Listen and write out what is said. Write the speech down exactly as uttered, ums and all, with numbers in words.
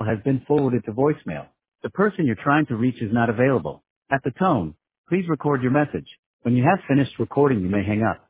has been forwarded to voicemail. The person you're trying to reach is not available. At the tone, please record your message. When you have finished recording, you may hang up.